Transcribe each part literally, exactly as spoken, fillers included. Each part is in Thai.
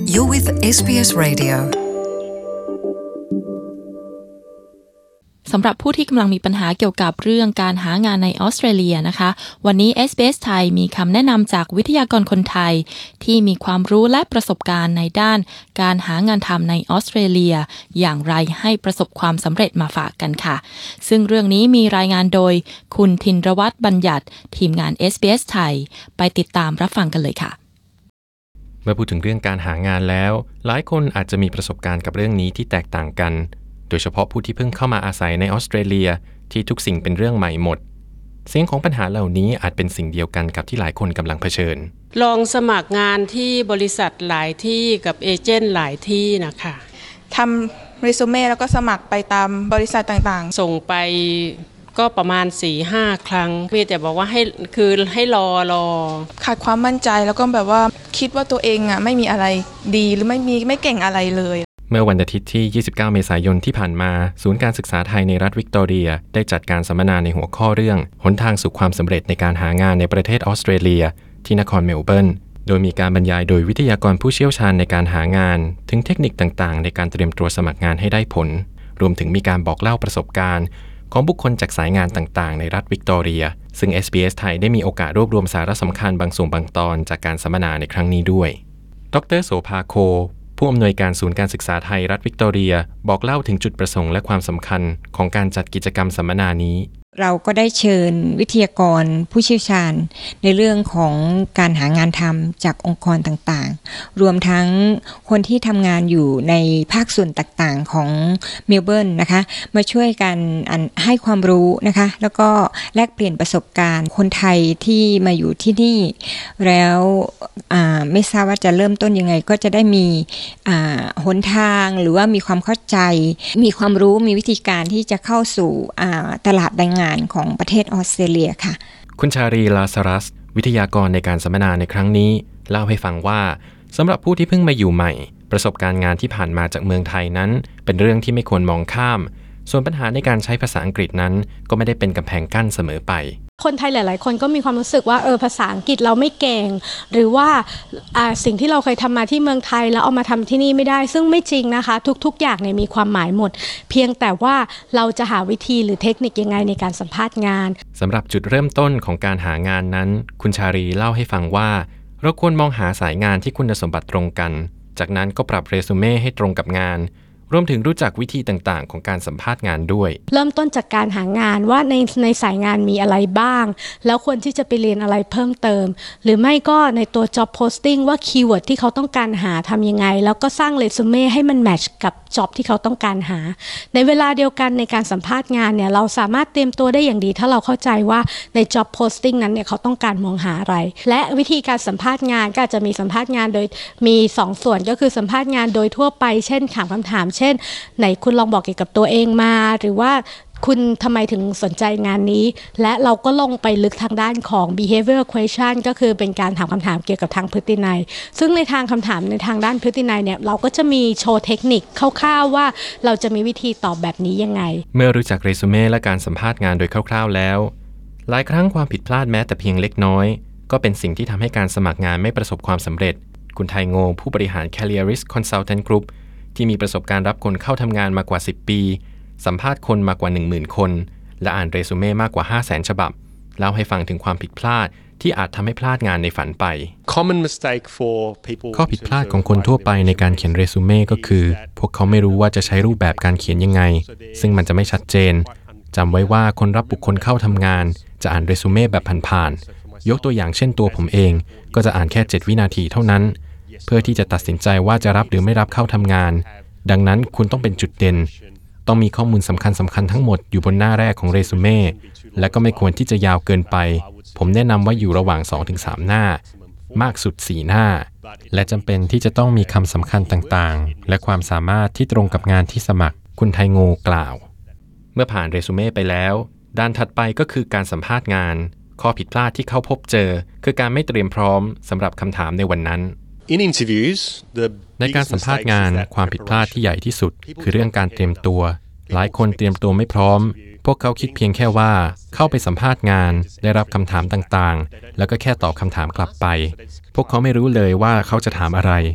You're with เอส บี เอส Radio สำหรับผู้ที่กำลังมีปัญหาเกี่ยวกับเรื่องการหางานในออสเตรเลียนะคะวันนี้ เอส บี เอส ไทยมีคำแนะนำจากวิทยากรคนไทยที่มีความรู้และประสบการณ์ในด้านการหางานทำในออสเตรเลียอย่างไรให้ประสบความสำเร็จมาฝากกันค่ะซึ่งเรื่องนี้มีรายงานโดยคุณธินรวัฒน์บัญญัติทีมงาน เอส บี เอส ไทยไปติดตามรับฟังกันเลยค่ะเมื่อพูดถึงเรื่องการหางานแล้วหลายคนอาจจะมีประสบการณ์กับเรื่องนี้ที่แตกต่างกันโดยเฉพาะผู้ที่เพิ่งเข้ามาอาศัยในออสเตรเลียที่ทุกสิ่งเป็นเรื่องใหม่หมดเสียงของปัญหาเหล่านี้อาจเป็นสิ่งเดียวกันกับที่หลายคนกำลังเผชิญลองสมัครงานที่บริษัทหลายที่กับเอเจนต์หลายที่นะคะทำเรซูเม่แล้วก็สมัครไปตามบริษัทต่างๆส่งไปก็ประมาณ สี่ห้า ครั้งมีแต่บอกว่าให้คือให้รอรอขาดความมั่นใจแล้วก็แบบว่าคิดว่าตัวเองอ่ะไม่มีอะไรดีหรือไม่มีไม่เก่งอะไรเลยเมื่อวันอาทิตย์ที่ยี่สิบเก้าเมษายนที่ผ่านมาศูนย์การศึกษาไทยในรัฐวิกตอเรียได้จัดการสัมมนาในหัวข้อเรื่องหนทางสู่ความสำเร็จในการหางานในประเทศออสเตรเลียที่นครเมลเบิร์นโดยมีการบรรยายโดยวิทยากรผู้เชี่ยวชาญในการหางานถึงเทคนิคต่างๆในการเตรียมตัวสมัครงานให้ได้ผลรวมถึงมีการบอกเล่าประสบการณ์ของบุคคลจากสายงานต่างๆในรัฐวิกตอเรียซึ่ง เอส บี เอส ไทยได้มีโอกาสรวบรวมสาระสำคัญบางส่วนบางตอนจากการสัมมนาในครั้งนี้ด้วยดร.โสภาโคผู้อำนวยการศูนย์การศึกษาไทยรัฐวิกตอเรียบอกเล่าถึงจุดประสงค์และความสำคัญของการจัดกิจกรรมสัมมนานี้เราก็ได้เชิญวิทยากรผู้เชี่ยวชาญในเรื่องของการหางานทำจากองค์กรต่างๆรวมทั้งคนที่ทำงานอยู่ในภาคส่วนต่างๆของเมลเบิร์นนะคะมาช่วยกันให้ความรู้นะคะแล้วก็แลกเปลี่ยนประสบการณ์คนไทยที่มาอยู่ที่นี่แล้วไม่ทราบว่าจะเริ่มต้นยังไงก็จะได้มีหนทางหรือว่ามีความเข้าใจมีความรู้มีวิธีการที่จะเข้าสู่ตลาดแรงงานของประเทศออสเตรเลียค่ะคุณชารีลาซารัสวิทยากรในการสัมมนาในครั้งนี้เล่าให้ฟังว่าสำหรับผู้ที่เพิ่งมาอยู่ใหม่ประสบการณ์งานที่ผ่านมาจากเมืองไทยนั้นเป็นเรื่องที่ไม่ควรมองข้ามส่วนปัญหาในการใช้ภาษาอังกฤษนั้นก็ไม่ได้เป็นกำแพงกั้นเสมอไปคนไทยหลายๆคนก็มีความรู้สึกว่าเออภาษาอังกฤษเราไม่เก่งหรือว่าอ่าสิ่งที่เราเคยทำมาที่เมืองไทยแล้วเอามาทำที่นี่ไม่ได้ซึ่งไม่จริงนะคะทุกๆอย่างเนี่ยมีความหมายหมดเพียงแต่ว่าเราจะหาวิธีหรือเทคนิคยังไงในการสัมภาษณ์งานสำหรับจุดเริ่มต้นของการหางานนั้นคุณชารีเล่าให้ฟังว่าเราควรมองหาสายงานที่คุณสมบัติตรงกันจากนั้นก็ปรับเรซูเม่ให้ตรงกับงานรวมถึงรู้จักวิธีต่างๆของการสัมภาษณ์งานด้วยเริ่มต้นจากการหางานว่าในในสายงานมีอะไรบ้างแล้วควรที่จะไปเรียนอะไรเพิ่มเติมหรือไม่ก็ในตัว job posting ว่าคีย์เวิร์ดที่เขาต้องการหาทำยังไงแล้วก็สร้างเรซูเม่ให้มันแมทช์กับ job ที่เขาต้องการหาในเวลาเดียวกันในการสัมภาษณ์งานเนี่ยเราสามารถเตรียมตัวได้อย่างดีถ้าเราเข้าใจว่าใน job posting นั้นเนี่ยเขาต้องการมองหาอะไรและวิธีการสัมภาษณ์งานก็อาจจะมีสัมภาษณ์งานโดยมีสองส่วนก็คือสัมภาษณ์งานโดยทั่วไปเช่นถามคำถามเช่นไหนคุณลองบอกเกี่ยวกับตัวเองมาหรือว่าคุณทำไมถึงสนใจงานนี้และเราก็ลงไปลึกทางด้านของ behavior question ก็คือเป็นการถามคำถามเกี่ยวกับทางพฤตินัยซึ่งในทางคำถามในทางด้านพฤตินัยเนี่ยเราก็จะมีโชว์เทคนิคคร่าวๆว่าเราจะมีวิธีตอบแบบนี้ยังไงเมื่อรู้จักเรซูเม่และการสัมภาษณ์งานโดยคร่าวๆแล้วหลายครั้งความผิดพลาดแม้แต่เพียงเล็กน้อยก็เป็นสิ่งที่ทำให้การสมัครงานไม่ประสบความสำเร็จคุณไทยโงผู้บริหาร Careerist Consultant Groupที่มีประสบการณ์รับคนเข้าทำงานมากว่าสิบปีสัมภาษณ์คนมากกว่า หนึ่งหมื่น คนและอ่านเรซูเม่มากกว่า ห้าแสน ฉบับเล่าให้ฟังถึงความผิดพลาดที่อาจทำให้พลาดงานในฝันไปข้อผิดพลาดของคนทั่วไปในการเขียนเรซูเม่ก็คือพวกเขาไม่รู้ว่าจะใช้รูปแบบการเขียนยังไงซึ่งมันจะไม่ชัดเจนจำไว้ว่าคนรับบุคคลเข้าทำงานจะอ่านเรซูเม่แบบผ่านๆยกตัวอย่างเช่นตัวผมเองก็จะอ่านแค่เจ็ดวินาทีเท่านั้นเพื่อที่จะตัดสินใจว่าจะรับหรือไม่รับเข้าทำงานดังนั้นคุณต้องเป็นจุดเด่นต้องมีข้อมูลสำคัญสำคัญทั้งหมดอยู่บนหน้าแรกของเรซูเม่และก็ไม่ควรที่จะยาวเกินไปผมแนะนำว่าอยู่ระหว่าง สองถึงสาม หน้ามากสุดสี่หน้าและจำเป็นที่จะต้องมีคำสำคัญต่างๆและความสามารถที่ตรงกับงานที่สมัครคุณไทยโงกล่าวเมื่อผ่านเรซูเม่ไปแล้วด้านถัดไปก็คือการสัมภาษณ์งานข้อผิดพลาดที่เขาพบเจอคือการไม่เตรียมพร้อมสำหรับคำถามในวันนั้นในการสัมภาษณ์งานความผิดพลาดที่ใหญ่ที่สุดคือเรื่องการเตรียมตัวหลายคนเตรียมตัวไม่พร้อมพวกเขาคิดเพียงแค่ว่าเข้าไปสัมภาษณ์งานได้รับคำถามต่างๆแล้วก็แค่ตอบคำถามกลับไปพวกเขาไม่รู้เลยว่าเขาจะถามอะไร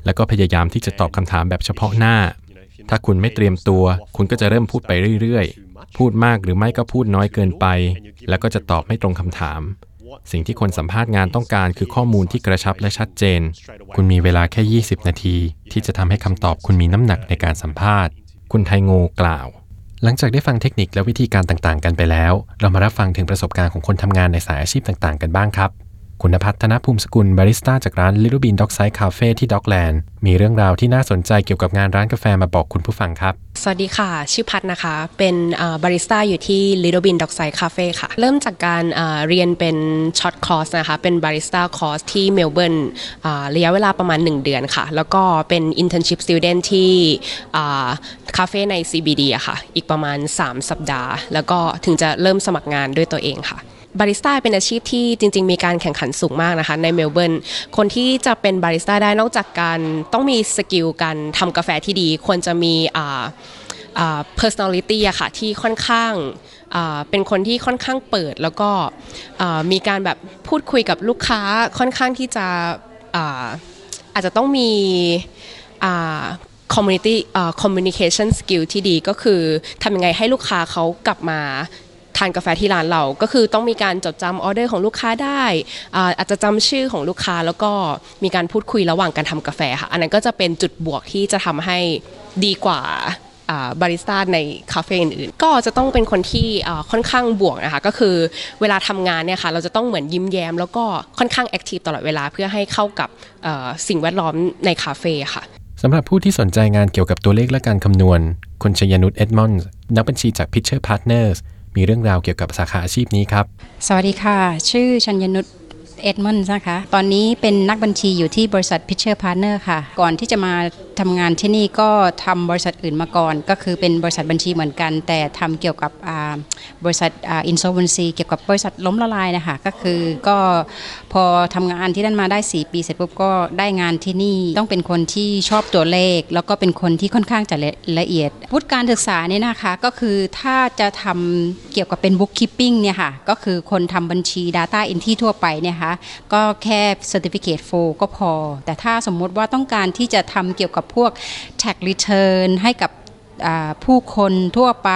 แล้วก็พยายามที่จะตอบคำถามแบบเฉพาะหน้าถ้าคุณไม่เตรียมตัวคุณก็จะเริ่มพูดไปเรื่อยๆพูดมากหรือไม่ก็พูดน้อยเกินไปแล้วก็จะตอบไม่ตรงคำถามสิ่งที่คนสัมภาษณ์งานต้องการคือข้อมูลที่กระชับและชัดเจนคุณมีเวลาแค่ยี่สิบนาทีที่จะทำให้คำตอบคุณมีน้ำหนักในการสัมภาษณ์คุณไทโงกล่าวหลังจากได้ฟังเทคนิคและวิธีการต่างๆกันไปแล้วเรามารับฟังถึงประสบการณ์ของคนทำงานในสายอาชีพต่างๆกันบ้างครับคุณภัทร ธนภูมิสกุลบาริสต้าจากร้าน Little Bean Dockside Cafe ที่ Dockland มีเรื่องราวที่น่าสนใจเกี่ยวกับงานร้านกาแฟมาบอกคุณผู้ฟังครับสวัสดีค่ะชื่อพัทนะคะเป็นบาริสต้าอยู่ที่ Little Bean Dockside Cafe ค่ะเริ่มจากการเรียนเป็นช็อตคอร์สนะคะเป็นบาริสต้าคอร์สที่เมลเบิร์นระยะเวลาประมาณหนึ่งเดือนค่ะแล้วก็เป็น internship student ที่คาเฟ่ใน ซี บี ดี อะค่ะอีกประมาณสามสัปดาห์แล้วก็ถึงจะเริ่มสมัครงานด้วยตัวเองค่ะบาริสต้าเป็นอาชีพที่จริงๆมีการแข่งขันสูงมากนะคะในเมลเบิร์นคนที่จะเป็นบาริสต้าได้นอกจากการต้องมีสกิลการทำกาแฟที่ดีควรจะมีอ่าอ่า personality อะค่ะที่ค่อนข้างอ่าเป็นคนที่ค่อนข้างเปิดแล้วก็อ่ามีการแบบพูดคุยกับลูกค้าค่อนข้างที่จะอ่าอาจจะต้องมีอ่าcommunity อ่า communication skill ที่ดีก็คือทำยังไงให้ลูกค้าเขากลับมาทานกาแฟที่ร้านเราก็คือต้องมีการจดจำออเดอร์ของลูกค้าได้อาอาจจะจำชื่อของลูกค้าแล้วก็มีการพูดคุยระหว่างการทำกาแฟค่ะอันนั้นก็จะเป็นจุดบวกที่จะทำให้ดีกว่าบาริสต้าในคาเฟ่อื่นๆก็จะต้องเป็นคนที่ค่อนข้างบวกนะคะก็คือเวลาทำงานเนี่ยค่ะเราจะต้องเหมือนยิ้มแย้มแล้วก็ค่อนข้างแอคทีฟตลอดเวลาเพื่อให้เข้ากับสิ่งแวดล้อมในคาเฟ่ค่ะสำหรับผู้ที่สนใจงานเกี่ยวกับตัวเลขและการคำนวณคุณชยนุชเอ็ดมอนด์นักบัญชีจาก Pitcher Partners มีเรื่องราวเกี่ยวกับสาขาอาชีพนี้ครับสวัสดีค่ะชื่อชัญญนุชเอ็ดมอนด์นะคะตอนนี้เป็นนักบัญชีอยู่ที่บริษัท Pitcher Partner ค่ะก่อนที่จะมาทำงานที่นี่ก็ทำบริษัทอื่นมาก่อนก็คือเป็นบริษัทบัญชีเหมือนกันแต่ทำเกี่ยวกับบริษัท insolvency เกี่ยวกับบริษัทล้มละลายนะคะก็คือก็พอทำงานที่นั่นมาได้สี่ปีเสร็จปุ๊บก็ได้งานที่นี่ต้องเป็นคนที่ชอบตัวเลขแล้วก็เป็นคนที่ค่อนข้างจะละเอียดวุฒิการศึกษาเนี่ยนะคะก็คือถ้าจะทำเกี่ยวกับเป็น bookkeeping เนี่ยค่ะก็คือคนทำบัญชี data entry ทั่วไปเนี่ยค่ะก็แค่ certificate โฟร์ ก็พอแต่ถ้าสมมติว่าต้องการที่จะทำเกี่ยวกับพวก tax return ให้กับผู้คนทั่วไป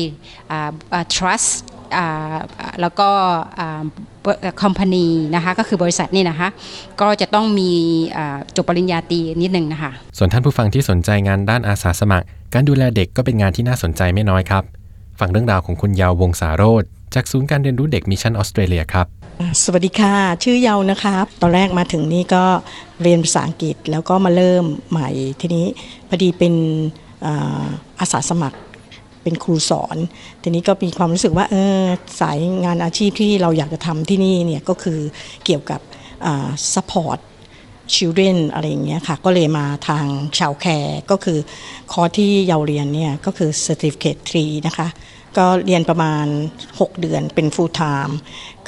trust แล้วก็ company นะคะก็คือบริษัทนี่นะคะก็จะต้องมีจบปริญญาตรีนิดนึงนะคะส่วนท่านผู้ฟังที่สนใจงานด้านอาสาสมัครการดูแลเด็กก็เป็นงานที่น่าสนใจไม่น้อยครับฟังเรื่องราวของคุณเยาววงศาโรจน์จากศูนย์การเรียนรู้เด็กมิชชั่นออสเตรเลียครับสวัสดีค่ะชื่อเยานะคะตอนแรกมาถึงนี่ก็เรียนภาษาอังกฤษแล้วก็มาเริ่มใหม่ทีนี้พอดีเป็นอาสาสมัครเป็นครูสอนทีนี้ก็มีความรู้สึกว่าเออสายงานอาชีพที่เราอยากจะทำที่นี่เนี่ยก็คือเกี่ยวกับ support children อะไรอย่างเงี้ยค่ะก็เลยมาทางชาวแคร์ก็คือคอร์สที่เยาเรียนเนี่ยก็คือ certificate สามนะคะก็เรียนประมาณหกเดือนเป็น full time ก็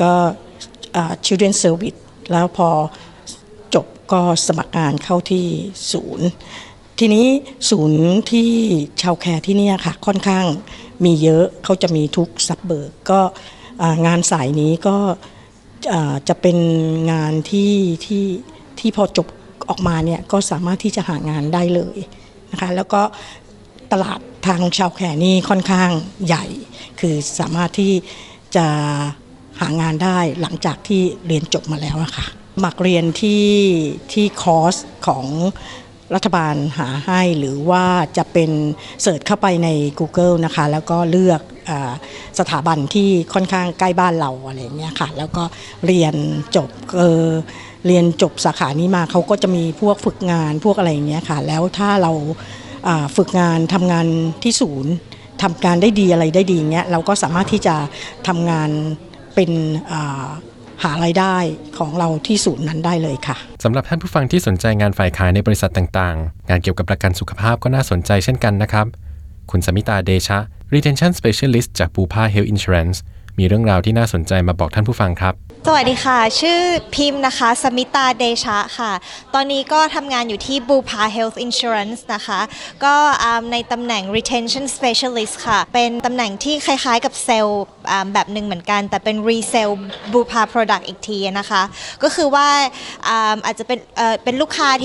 children service แล้วพอจบก็สมัครงานเข้าที่ศูนย์ทีนี้ศูนย์ที่ชาวแคร์ที่นี่ค่ะค่อนข้างมีเยอะเขาจะมีทุกซับเบิร์กก็งานสายนี้ก็จะเป็นงานที่ที่ที่พอจบออกมาเนี่ยก็สามารถที่จะหางานได้เลยนะคะแล้วก็ตลาดทางชาวแคร์นี่ค่อนข้างใหญ่คือสามารถที่จะหางานได้หลังจากที่เรียนจบมาแล้วอะค่ะสมัครเรียนที่ที่คอร์สของรัฐบาลหาให้หรือว่าจะเป็นเสิร์ชเข้าไปใน Google นะคะแล้วก็เลือกอ่าสถาบันที่ค่อนข้างใกล้บ้านเราอะไรอย่างเงี้ยค่ะแล้วก็เรียนจบเออเรียนจบสาขานี้มาเขาก็จะมีพวกฝึกงานพวกอะไรอย่างเงี้ยค่ะแล้วถ้าเราฝึกงานทำงานที่ศูนย์ทำการได้ดีอะไรได้ดีเงี้ยเราก็สามารถที่จะทำงานเป็นหารายได้ของเราที่ศูนย์นั้นได้เลยค่ะสำหรับท่านผู้ฟังที่สนใจงานฝ่ายขายในบริษัทต่างๆงานเกี่ยวกับประกันสุขภาพก็น่าสนใจเช่นกันนะครับคุณสมิตาเดชะ Retention Specialist จากปูพา Health Insurance มีเรื่องราวที่น่าสนใจมาบอกท่านผู้ฟังครับสวัสดีค่ะชื่อพิมพ์นะคะสมิตาเดชะค่ะตอนนี้ก็ทำงานอยู่ที่บูพา Health Insurance นะคะก็ในตำแหน่ง Retention Specialist ค่ะเป็นตำแหน่งที่คล้ายๆกับเซลล์แบบหนึ่งเหมือนกันแต่เป็น Resell บูพา Product อีกทีนะคะก็คือว่าอาจจะเป็นเป็นลูกค้าที่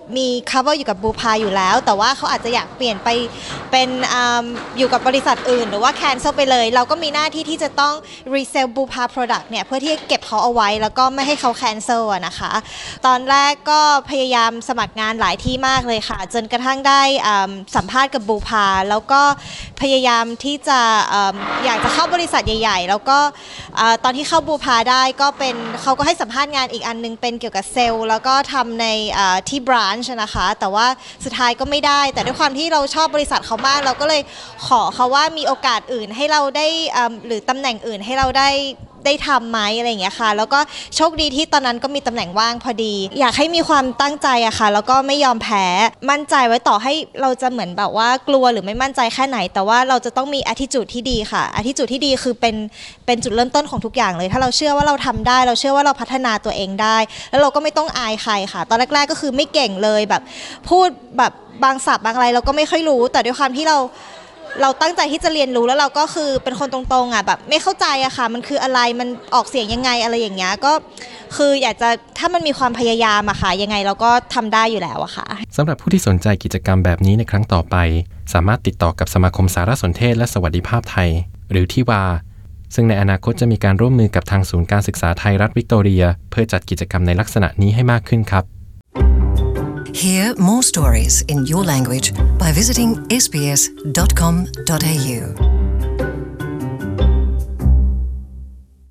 มี cover อยู่กับบูพาอยู่แล้วแต่ว่าเขาอาจจะอยากเปลี่ยนไปเป็นออยู่กับบริษัทอื่นหรือว่า cancel ไปเลยเราก็มีหน้าที่ที่จะต้อง resell บูพา product เนี่ยเพื่อที่จะเก็บเขาเอาไว้แล้วก็ไม่ให้เขา cancel อะนะคะตอนแรกก็พยายามสมัครงานหลายที่มากเลยค่ะจนกระทั่งได้สัมภาษณ์กับบูพาแล้วก็พยายามที่จะ อ, อยากจะเข้าบริษัทใหญ่ๆแล้วก็ตอนที่เข้าบูพาได้ก็เป็นเขาก็ให้สัมภาษณ์งานอีกอันนึงเป็นเกี่ยวกับเซลล์แล้วก็ทำในที่บรานช์นะคะแต่ว่าสุดท้ายก็ไม่ได้แต่ด้วยความที่เราชอบบริษัทเขามากเราก็เลยขอเขาว่ามีโอกาสอื่นให้เราได้หรือตำแหน่งอื่นให้เราได้ได้ทำไหมอะไรอย่างเงี้ยค่ะแล้วก็โชคดีที่ตอนนั้นก็มีตำแหน่งว่างพอดีอยากให้มีความตั้งใจอะค่ะแล้วก็ไม่ยอมแพ้มั่นใจไว้ต่อให้เราจะเหมือนแบบว่ากลัวหรือไม่มั่นใจแค่ไหนแต่ว่าเราจะต้องมี attitude ที่ดีค่ะ attitude ที่ดีคือเป็นเป็นจุดเริ่มต้นของทุกอย่างเลยถ้าเราเชื่อว่าเราทำได้เราเชื่อว่าเราพัฒนาตัวเองได้แล้วเราก็ไม่ต้องอายใครค่ะตอนแรกๆก็คือไม่เก่งเลยแบบพูดแบบบางศัพท์บางอะไรเราก็ไม่ค่อยรู้แต่ด้วยความที่เราเราตั้งใจที่จะเรียนรู้แล้วเราก็คือเป็นคนตรงๆอ่ะแบบไม่เข้าใจอะค่ะมันคืออะไรมันออกเสียงยังไงอะไรอย่างเงี้ยก็คืออยากจะถ้ามันมีความพยายามอะค่ะยังไงเราก็ทำได้อยู่แล้วอะค่ะสำหรับผู้ที่สนใจกิจกรรมแบบนี้ในครั้งต่อไปสามารถติดต่อกับสมาคมสารสนเทศและสวัสดิภาพไทยหรือที่วาซึ่งในอนาคตจะมีการร่วมมือกับทางศูนย์การศึกษาไทยรัฐวิกตอเรียเพื่อจัดกิจกรรมในลักษณะนี้ให้มากขึ้นครับ Hear more stories in your language by visiting s b s dot com dot a u